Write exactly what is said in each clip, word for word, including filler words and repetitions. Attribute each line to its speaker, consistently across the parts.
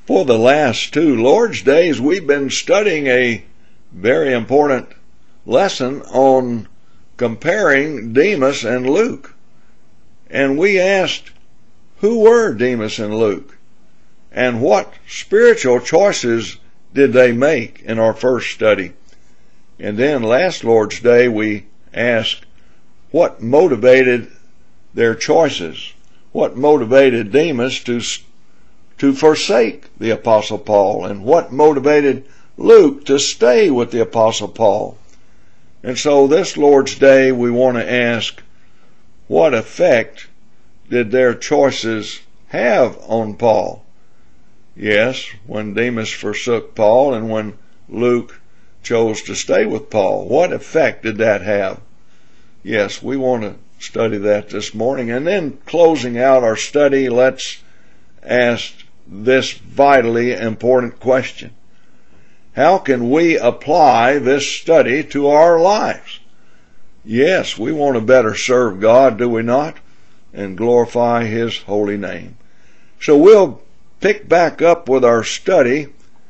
Speaker 1: For the last two Lord's Days, we've been studying a very important lesson on comparing Demas and Luke. And we asked, who were Demas and Luke? And what spiritual choices did they make in our first study? And then last Lord's Day, we asked, what motivated their choices? What motivated Demas to to forsake the Apostle Paul, and what motivated Luke to stay with the Apostle Paul? And so this Lord's Day we want to ask, what effect did their choices have on Paul? Yes, when Demas forsook Paul and when Luke chose to stay with Paul, what effect did that have? Yes, we want to study that this morning. And then closing out our study, let's ask this vitally important question. How can we apply this study to our lives? Yes, we want to better serve God, do we not? And glorify His holy name. So we'll pick back up with our study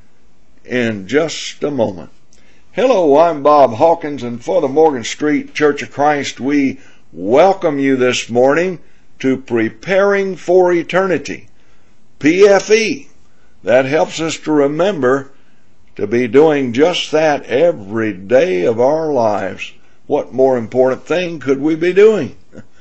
Speaker 1: in just a moment. Hello, I'm Bob Hawkins, and for the Morgan Street Church of Christ, we welcome you this morning to Preparing for Eternity. P F E. That helps us to remember to be doing just that every day of our lives. What more important thing could we be doing?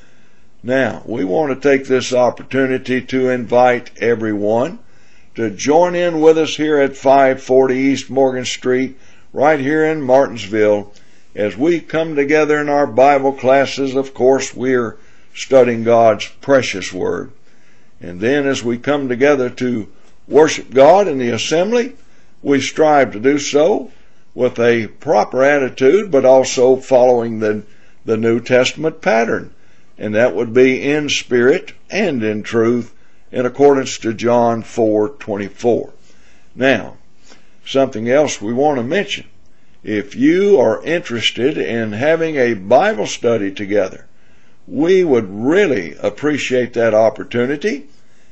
Speaker 1: Now, we want to take this opportunity to invite everyone to join in with us here at five forty East Morgan Street, right here in Martinsville, as we come together in our Bible classes. Of course, we're studying God's precious Word. And then as we come together to worship God in the assembly, we strive to do so with a proper attitude, but also following the, the New Testament pattern. And that would be in spirit and in truth, in accordance to John four twenty-four. Now, something else we want to mention. If you are interested in having a Bible study together, we would really appreciate that opportunity,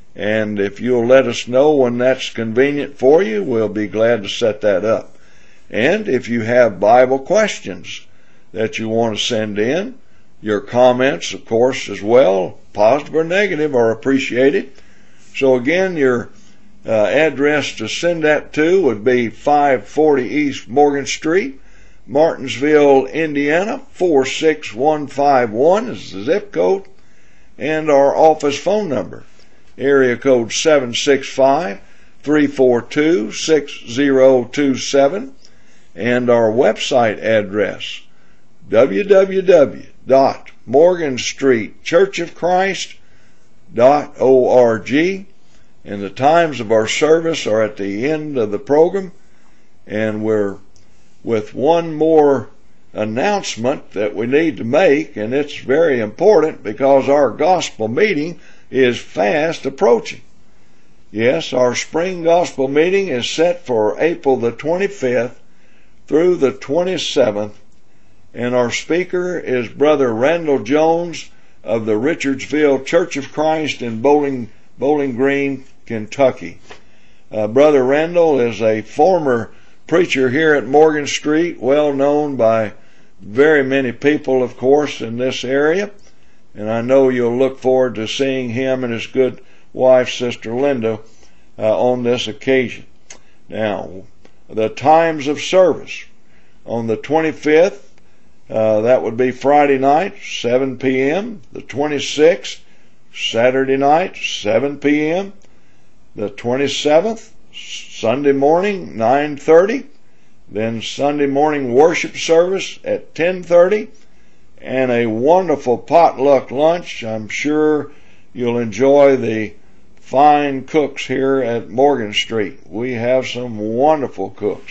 Speaker 1: and if you'll let us know when that's convenient for you, we'll be glad to set that up. And if you have Bible questions that you want to send in, your comments, of course, as well, positive or negative, are appreciated. So again, your uh, address to send that to would be five forty East Morgan Street, Martinsville, Indiana, four six one five one is the zip code, and our office phone number, area code seven six five, three four two, six zero two seven, and our website address, w w w dot morgan street church of christ dot org, and the times of our service are at the end of the program. And we're with one more announcement that we need to make, and it's very important because our gospel meeting is fast approaching. Yes, our spring gospel meeting is set for April the twenty-fifth through the twenty-seventh, and our speaker is Brother Randall Jones of the Richardsville Church of Christ in Bowling, Bowling Green, Kentucky. Uh, Brother Randall is a former preacher here at Morgan Street, well known by very many people, of course, in this area, and I know you'll look forward to seeing him and his good wife, Sister Linda, uh, on this occasion. Now, the times of service. On the twenty-fifth, uh, that would be Friday night, seven p.m. The twenty-sixth, Saturday night, seven p.m. The twenty-seventh, Sunday morning, nine thirty. Then Sunday morning worship service at ten thirty. And a wonderful potluck lunch. I'm sure you'll enjoy the fine cooks here at Morgan Street. We have some wonderful cooks.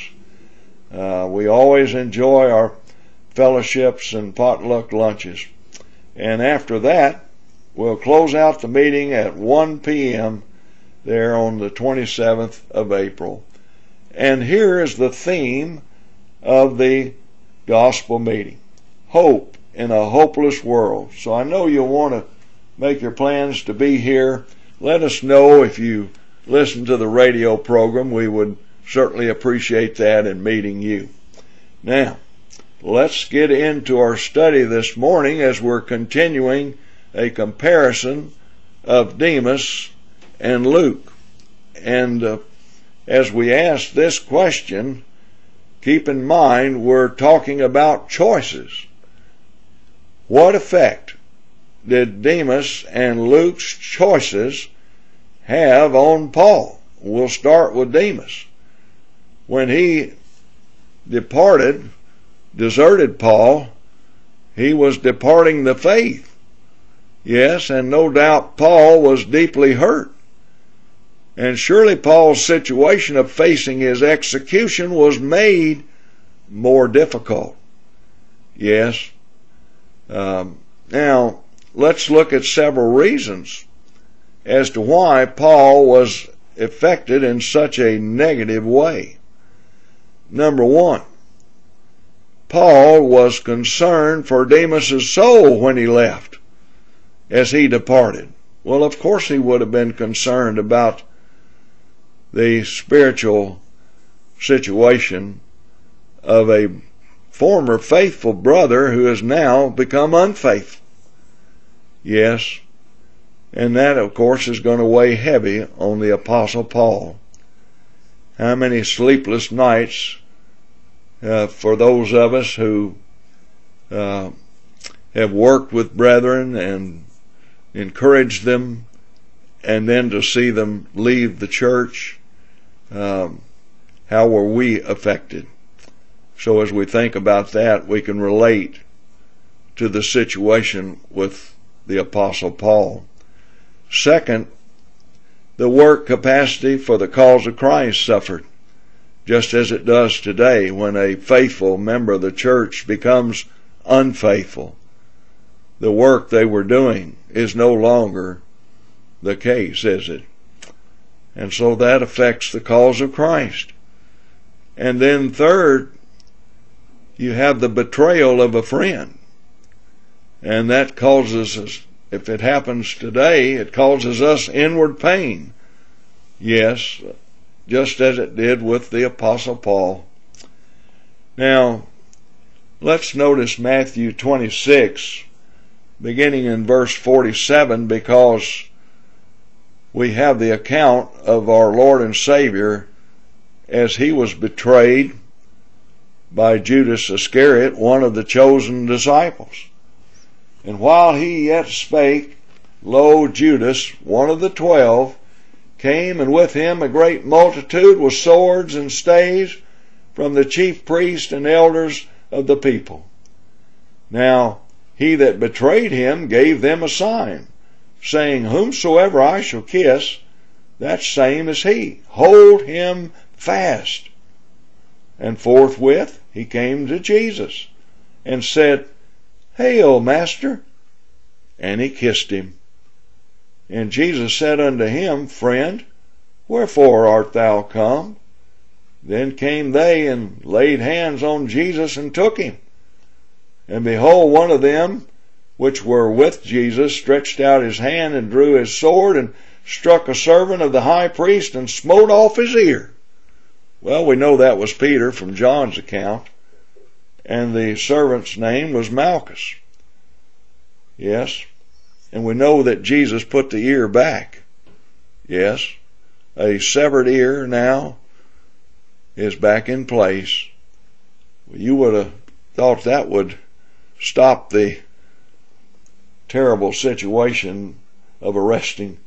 Speaker 1: Uh, we always enjoy our fellowships and potluck lunches. And after that, we'll close out the meeting at one p.m. there on the twenty-seventh of April. And here is the theme of the gospel meeting: hope in a hopeless world. So I know you'll want to make your plans to be here. Let us know if you listen to the radio program, we would certainly appreciate that in meeting you. Now, let's get into our study this morning as we're continuing a comparison of Demas and Luke. And uh, as we ask this question, keep in mind we're talking about choices. What effect did Demas and Luke's choices have on Paul? We'll start with Demas. When he departed, deserted Paul, he was departing the faith. Yes, and no doubt Paul was deeply hurt. And surely Paul's situation of facing his execution was made more difficult. Yes. Um, now, let's look at several reasons as to why Paul was affected in such a negative way. Number one, Paul was concerned for Demas' soul when he left, as he departed. Well, of course he would have been concerned about the spiritual situation of a former faithful brother who has now become unfaithful. Yes, and that, of course, is going to weigh heavy on the Apostle Paul. How many sleepless nights uh, for those of us who uh, have worked with brethren and encouraged them, and then to see them leave the church. Um, how were we affected? So as we think about that, we can relate to the situation with the Apostle Paul. Second, the work capacity for the cause of Christ suffered, just as it does today when a faithful member of the church becomes unfaithful. The work they were doing is no longer the case, is it? And so that affects the cause of Christ. And then third, you have the betrayal of a friend. And that causes us, if it happens today, it causes us inward pain. Yes, just as it did with the Apostle Paul. Now, let's notice Matthew twenty-six, beginning in verse forty-seven, because we have the account of our Lord and Savior as he was betrayed by Judas Iscariot, one of the chosen disciples. And while he yet spake, lo, Judas, one of the twelve, came, and with him a great multitude with swords and staves from the chief priests and elders of the people. Now he that betrayed him gave them a sign, saying, Whomsoever I shall kiss, that same is he. Hold him fast. And forthwith he came to Jesus, and said, Hail, Master! And he kissed him. And Jesus said unto him, Friend, wherefore art thou come? Then came they and laid hands on Jesus and took him. And behold, one of them which were with Jesus stretched out his hand and drew his sword and struck a servant of the high priest and smote off his ear. Well, we know that was Peter from John's account, and the servant's name was Malchus. Yes, and we know that Jesus put the ear back. Yes, a severed ear now is back in place. You would have thought that would stop the terrible situation of arresting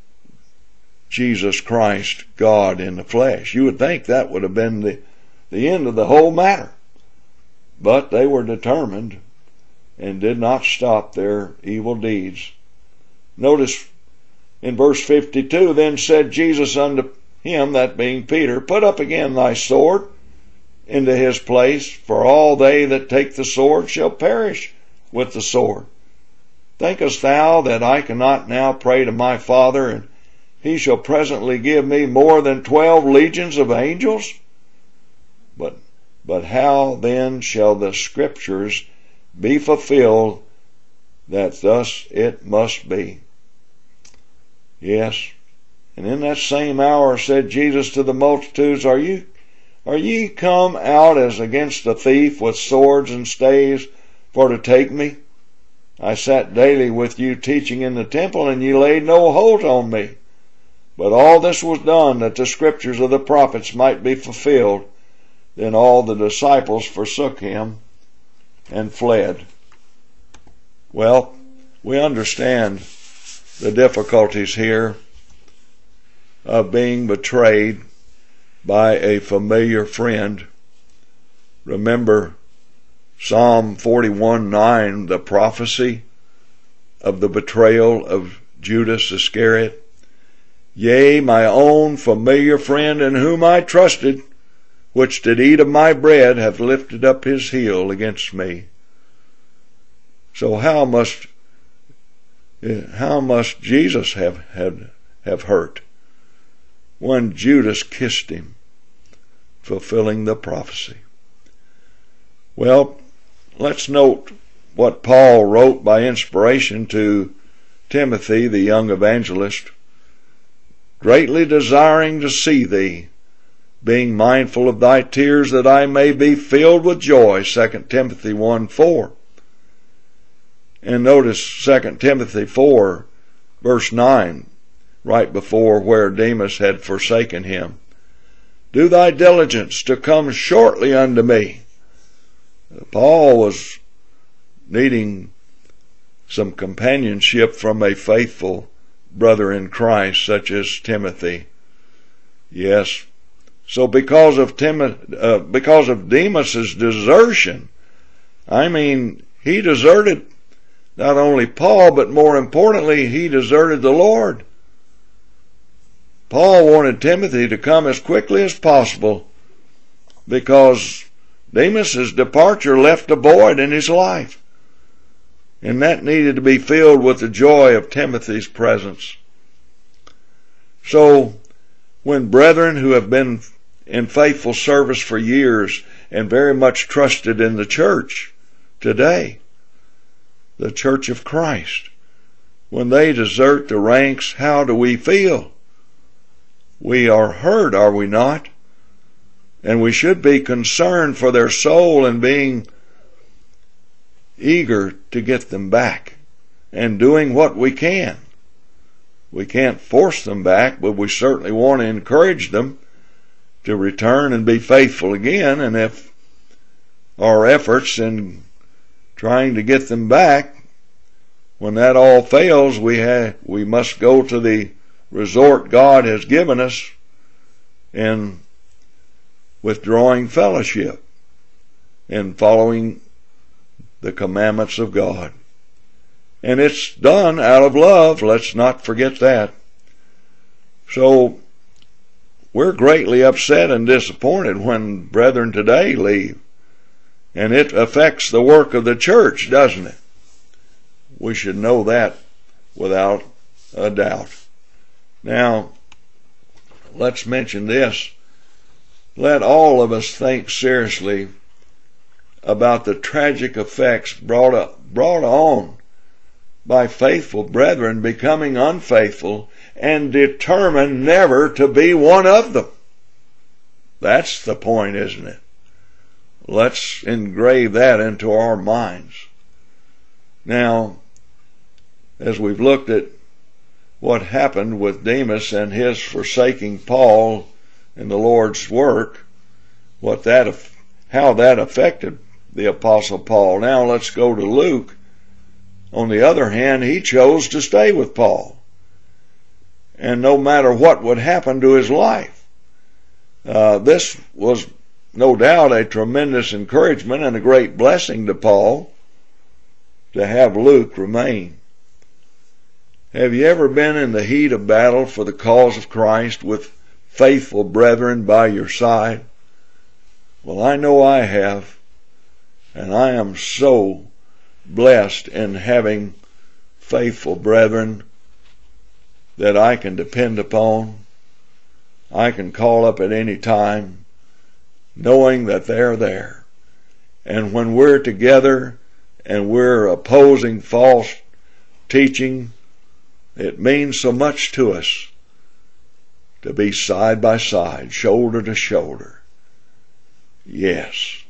Speaker 1: Jesus Christ, God in the flesh. You would think that would have been the, the end of the whole matter. But they were determined and did not stop their evil deeds. Notice in verse fifty-two, Then said Jesus unto him, that being Peter, Put up again thy sword into his place, for all they that take the sword shall perish with the sword. Thinkest thou that I cannot now pray to my Father, and he shall presently give me more than twelve legions of angels? But, but how then shall the Scriptures be fulfilled that thus it must be? Yes, And in that same hour said Jesus to the multitudes, Are you, are ye come out as against a thief with swords and staves for to take me? I sat daily with you teaching in the temple, and ye laid no hold on me. But all this was done that the scriptures of the prophets might be fulfilled. Then all the disciples forsook him and fled. Well, we understand the difficulties here of being betrayed by a familiar friend. Remember Psalm forty-one nine, the prophecy of the betrayal of Judas Iscariot. Yea, my own familiar friend in whom I trusted, which did eat of my bread, hath lifted up his heel against me. So how must how must Jesus have have, have hurt when Judas kissed him, fulfilling the prophecy? Well, let's note what Paul wrote by inspiration to Timothy, the young evangelist. Greatly desiring to see thee, being mindful of thy tears, that I may be filled with joy, Second Timothy one four. And notice Second Timothy four, verse nine, right before where Demas had forsaken him. Do thy diligence to come shortly unto me. Paul was needing some companionship from a faithful brother in Christ such as Timothy. Yes. So because of Tim, uh, because of Demas's desertion, I mean, he deserted not only Paul, but more importantly, he deserted the Lord. Paul wanted Timothy to come as quickly as possible because Demas's departure left a void in his life, and that needed to be filled with the joy of Timothy's presence. So, when brethren who have been in faithful service for years and very much trusted in the church today, the church of Christ, when they desert the ranks, how do we feel? We are hurt, are we not? And we should be concerned for their soul and being eager to get them back and doing what we can. We can't force them back, but we certainly want to encourage them to return and be faithful again. And if our efforts in trying to get them back, when that all fails, we have, we must go to the resort God has given us in withdrawing fellowship and following the commandments of God. And it's done out of love. Let's not forget that. So we're greatly upset and disappointed when brethren today leave. And it affects the work of the church, doesn't it? We should know that without a doubt. Now, let's mention this. Let all of us think seriously about the tragic effects brought up, brought on by faithful brethren becoming unfaithful and determined never to be one of them. That's the point, isn't it? Let's engrave that into our minds. Now, as we've looked at what happened with Demas and his forsaking Paul in the Lord's work, what that, how that affected the Apostle Paul. Now let's go to Luke. On the other hand, he chose to stay with Paul. And no matter what would happen to his life, uh, this was no doubt a tremendous encouragement and a great blessing to Paul to have Luke remain. Have you ever been in the heat of battle for the cause of Christ with faithful brethren by your side? Well, I know I have, and I am so blessed in having faithful brethren that I can depend upon. I can call up at any time, knowing that they're there. And when we're together and we're opposing false teaching, it means so much to us to be side by side, shoulder to shoulder. Yes.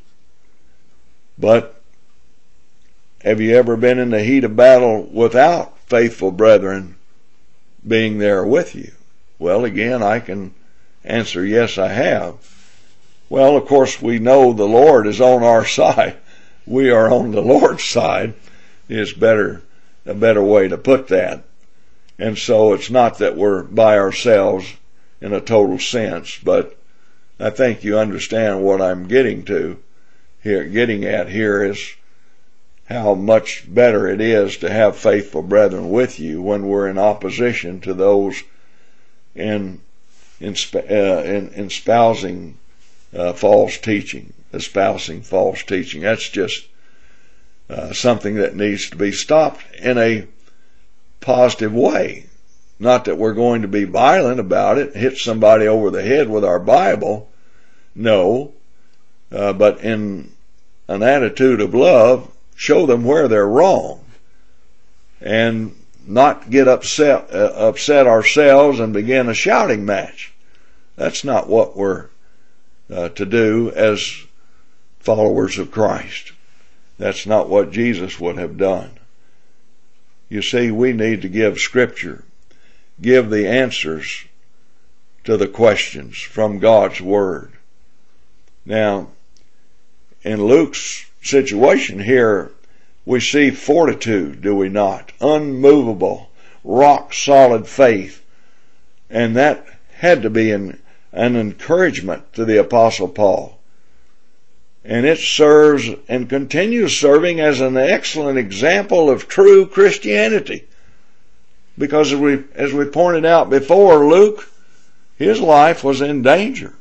Speaker 1: But have you ever been in the heat of battle without faithful brethren being there with you? Well, again, I can answer yes, I have. Well, of course, we know the Lord is on our side. We are on the Lord's side is better, a better way to put that. And so it's not that we're by ourselves in a total sense, but I think you understand what I'm getting to here, getting at here is how much better it is to have faithful brethren with you when we're in opposition to those in in, uh, in, in espousing uh, false teaching, espousing false teaching. That's just uh, something that needs to be stopped in a positive way. Not that we're going to be violent about it, hit somebody over the head with our Bible. No, uh, but in an attitude of love, show them where they're wrong, and not get upset uh, upset ourselves and begin a shouting match. That's not what we're uh, to do as followers of Christ. That's not what Jesus would have done. You see, we need to give Scripture, give the answers to the questions from God's Word. Now, in Luke's situation here, we see fortitude, do we not? Unmovable, rock-solid faith. And that had to be an, an encouragement to the Apostle Paul. And it serves and continues serving as an excellent example of true Christianity. Because as we, as we pointed out before, Luke, his life was in danger.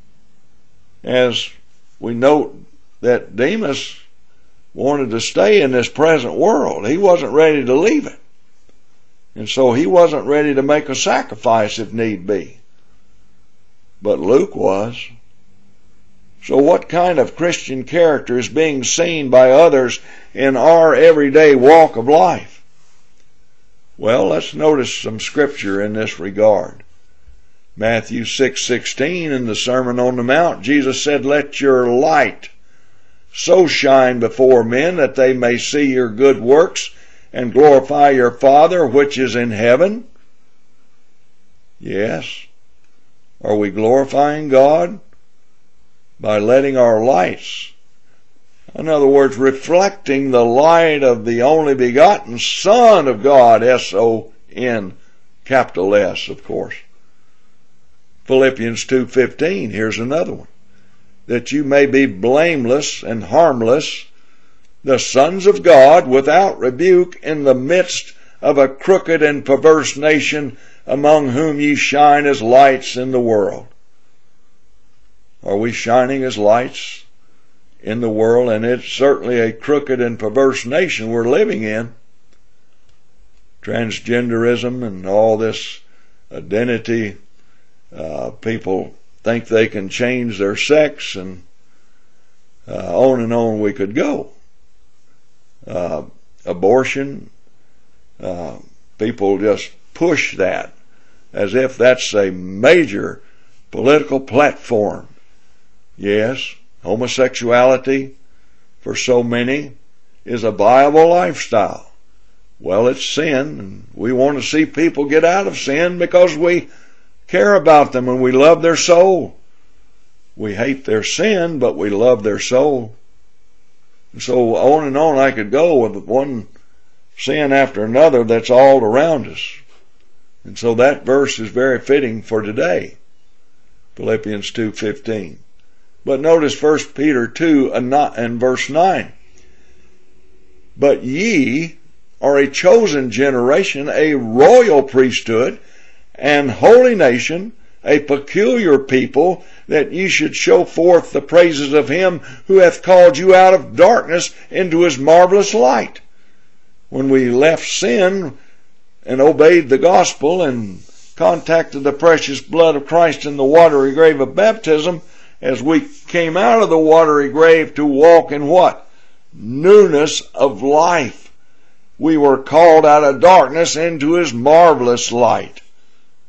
Speaker 1: As we note that Demas wanted to stay in this present world. He wasn't ready to leave it. And so he wasn't ready to make a sacrifice if need be. But Luke was. So what kind of Christian character is being seen by others in our everyday walk of life? Well, let's notice some scripture in this regard. Matthew six sixteen, in the Sermon on the Mount, Jesus said, "Let your light so shine before men that they may see your good works and glorify your Father which is in heaven." Yes. Are we glorifying God? By letting our lights, in other words, reflecting the light of the only begotten Son of God, S O N, capital S, of course. Philippians two fifteen, here's another one. That you may be blameless and harmless, the sons of God, without rebuke, in the midst of a crooked and perverse nation, among whom ye shine as lights in the world. Are we shining as lights in the world? And it's certainly a crooked and perverse nation we're living in. Transgenderism and all this identity, uh, people think they can change their sex, and uh, on and on we could go. Uh, abortion, uh, people just push that as if that's a major political platform. Yes, homosexuality for so many is a viable lifestyle. Well, it's sin, and we want to see people get out of sin because we care about them and we love their soul. We hate their sin, but we love their soul. And so on and on I could go with one sin after another that's all around us. And so that verse is very fitting for today, Philippians two fifteen. But notice First Peter two and verse nine. But ye are a chosen generation, a royal priesthood, and holy nation, a peculiar people, that ye should show forth the praises of him who hath called you out of darkness into his marvelous light. When we left sin and obeyed the gospel and contacted the precious blood of Christ in the watery grave of baptism, as we came out of the watery grave to walk in what? Newness of life. We were called out of darkness into his marvelous light.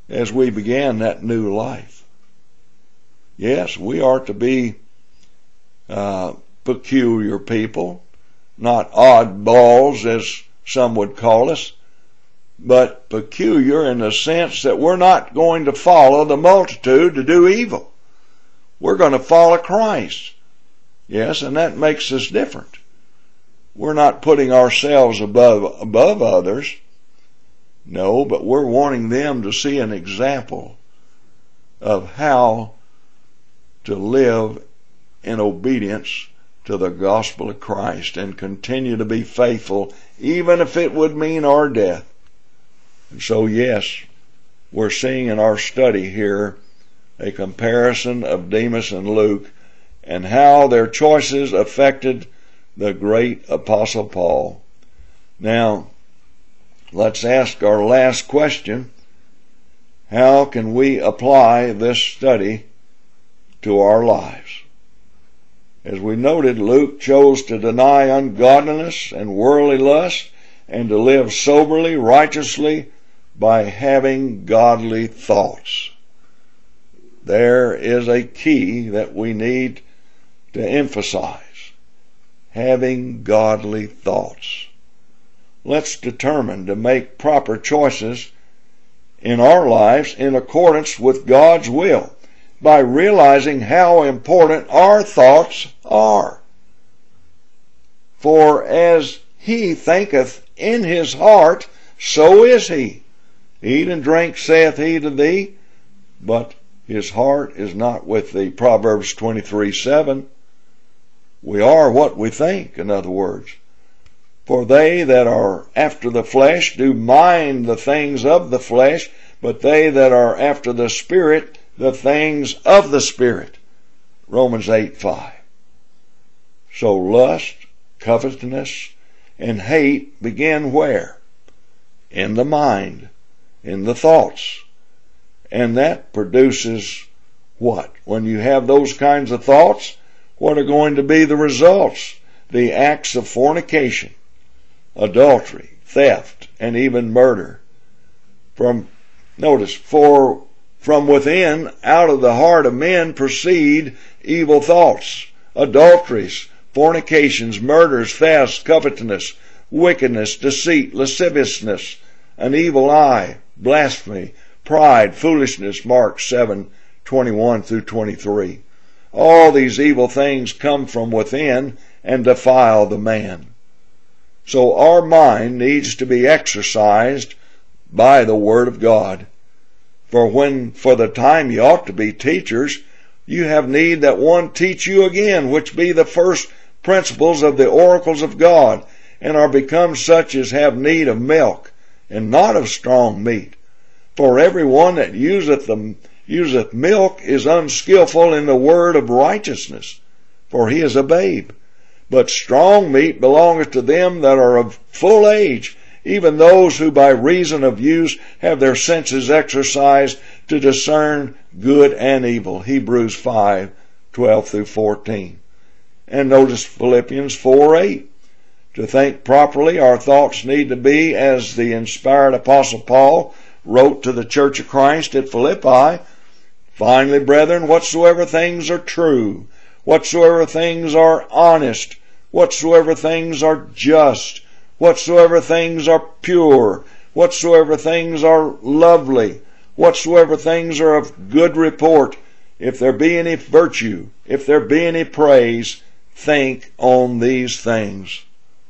Speaker 1: as we began that new life. Yes, we are to be uh, peculiar people, not oddballs as some would call us, but peculiar in the sense that we're not going to follow the multitude to do evil. We're going to follow Christ. Yes, and that makes us different. We're not putting ourselves above above others. No, but we're wanting them to see an example of how to live in obedience to the gospel of Christ and continue to be faithful, even if it would mean our death. And so, yes, we're seeing in our study here a comparison of Demas and Luke and how their choices affected the great Apostle Paul. Now, let's ask our last question. How can we apply this study to our lives? As we noted, Luke chose to deny ungodliness and worldly lust and to live soberly, righteously, by having godly thoughts. There is a key that we need to emphasize. Having godly thoughts. Let's determine to make proper choices in our lives in accordance with God's will by realizing how important our thoughts are. For as he thinketh in his heart, so is he. Eat and drink, saith he to thee, but his heart is not with thee. Proverbs twenty-three seven. We are what we think, in other words. For they that are after the flesh do mind the things of the flesh, but they that are after the Spirit, the things of the Spirit. Romans eight five. So lust, covetousness, and hate begin where? In the mind, in the thoughts. And that produces what? When you have those kinds of thoughts, what are going to be the results? The acts of fornication, adultery, theft, and even murder. From, notice, for from within, out of the heart of men proceed evil thoughts, adulteries, fornications, murders, thefts, covetousness, wickedness, deceit, lasciviousness, an evil eye, blasphemy, pride, foolishness, Mark seven twenty-one through twenty-three. All these evil things come from within and defile the man. So our mind needs to be exercised by the Word of God. For when, for the time you ought to be teachers, you have need that one teach you again, which be the first principles of the oracles of God, and are become such as have need of milk, and not of strong meat. For every one that useth the useth milk is unskillful in the word of righteousness, for he is a babe. But strong meat belongeth to them that are of full age, even those who by reason of use have their senses exercised to discern good and evil. Hebrews five twelve through fourteen. And notice Philippians four eight. To think properly, our thoughts need to be as the inspired Apostle Paul wrote to the Church of Christ at Philippi. Finally, brethren, whatsoever things are true, whatsoever things are honest, whatsoever things are just, whatsoever things are pure, whatsoever things are lovely, whatsoever things are of good report, if there be any virtue, if there be any praise, think on these things.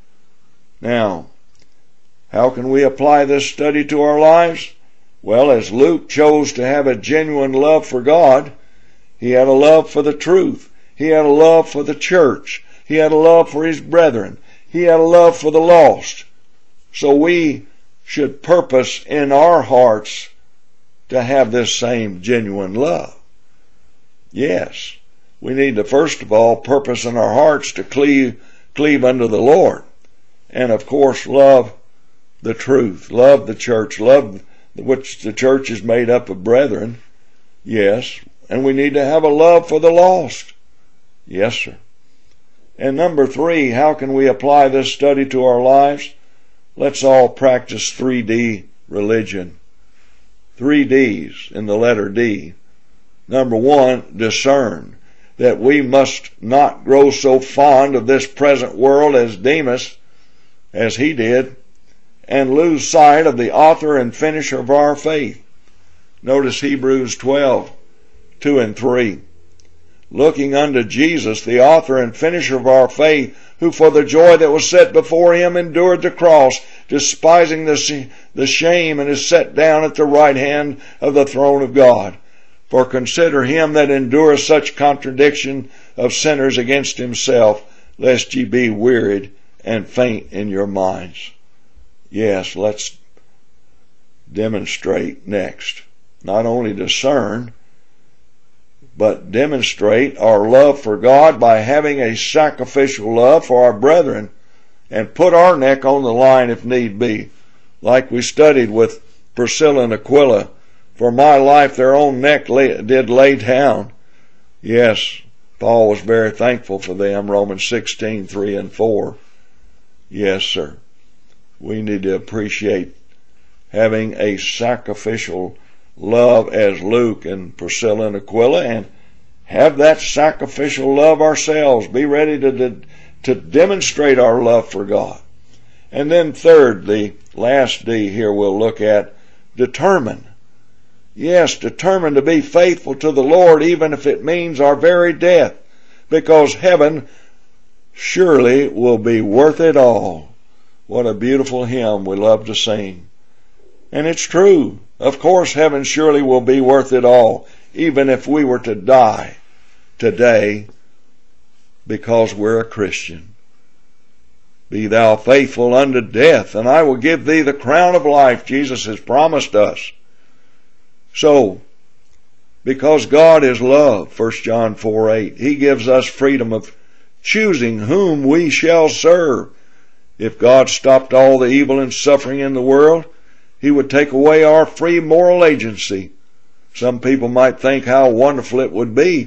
Speaker 1: Now, how can we apply this study to our lives? Well, as Luke chose to have a genuine love for God, he had a love for the truth. He had a love for the church. He had a love for his brethren. He had a love for the lost. So we should purpose in our hearts to have this same genuine love. Yes, we need to first of all purpose in our hearts to cleave, cleave unto the Lord. And of course love the truth, love the church, love which the church is made up of brethren. Yes, and we need to have a love for the lost. Yes, sir. And number three, how can we apply this study to our lives? Let's all practice three D religion. three D's in the letter D. Number one, discern, that we must not grow so fond of this present world as Demas, as he did, and lose sight of the author and finisher of our faith. Notice Hebrews twelve, two and three. Looking unto Jesus, the author and finisher of our faith, who for the joy that was set before him endured the cross, despising the, the shame, and is set down at the right hand of the throne of God. For consider him that endureth such contradiction of sinners against himself, lest ye be wearied and faint in your minds. Yes, let's demonstrate next. Not only discern, but demonstrate our love for God by having a sacrificial love for our brethren, and put our neck on the line if need be, like we studied with Priscilla and Aquila. For my life their own neck lay, did lay down. Yes, Paul was very thankful for them, Romans sixteen, three and four. Yes, sir. We need to appreciate having a sacrificial love as Luke and Priscilla and Aquila, and have that sacrificial love ourselves. Be ready to, to, to demonstrate our love for God. And then third, the last D here we'll look at, determine. Yes, determine to be faithful to the Lord, even if it means our very death, because heaven surely will be worth it all. What a beautiful hymn we love to sing. And it's true. Of course, heaven surely will be worth it all, even if we were to die today because we're a Christian. Be thou faithful unto death, and I will give thee the crown of life Jesus has promised us. So, because God is love, First John four eight, he gives us freedom of choosing whom we shall serve. If God stopped all the evil and suffering in the world, he would take away our free moral agency. Some people might think how wonderful it would be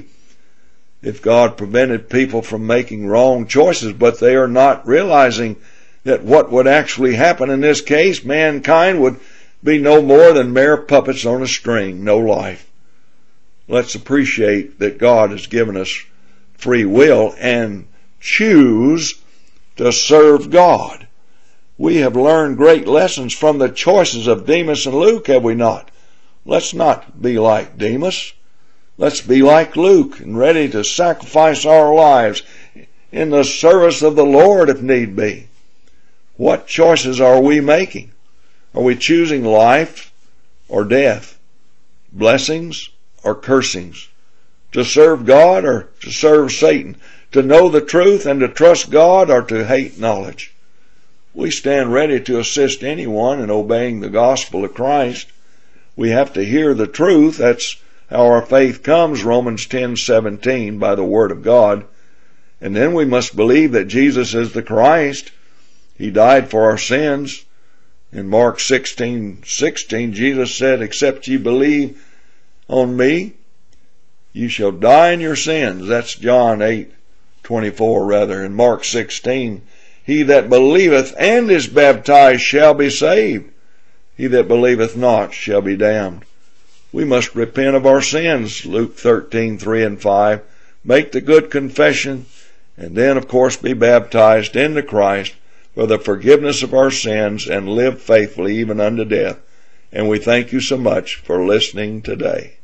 Speaker 1: if God prevented people from making wrong choices, but they are not realizing that what would actually happen in this case, mankind would be no more than mere puppets on a string, no life. Let's appreciate that God has given us free will and choose to serve God. We have learned great lessons from the choices of Demas and Luke, have we not? Let's not be like Demas. Let's be like Luke and ready to sacrifice our lives in the service of the Lord if need be. What choices are we making? Are we choosing life or death? Blessings or cursings? To serve God or to serve Satan? To know the truth and to trust God or to hate knowledge? We stand ready to assist anyone in obeying the gospel of Christ. We have to hear the truth. That's how our faith comes, Romans ten seventeen, by the word of God. And then we must believe that Jesus is the Christ. He died for our sins. In Mark sixteen sixteen, Jesus said, except ye believe on me, you shall die in your sins. That's John eight twenty-four, rather. In Mark sixteen, he that believeth and is baptized shall be saved. He that believeth not shall be damned. We must repent of our sins, Luke thirteen, three and five, make the good confession, and then, of course, be baptized into Christ for the forgiveness of our sins and live faithfully even unto death. And we thank you so much for listening today.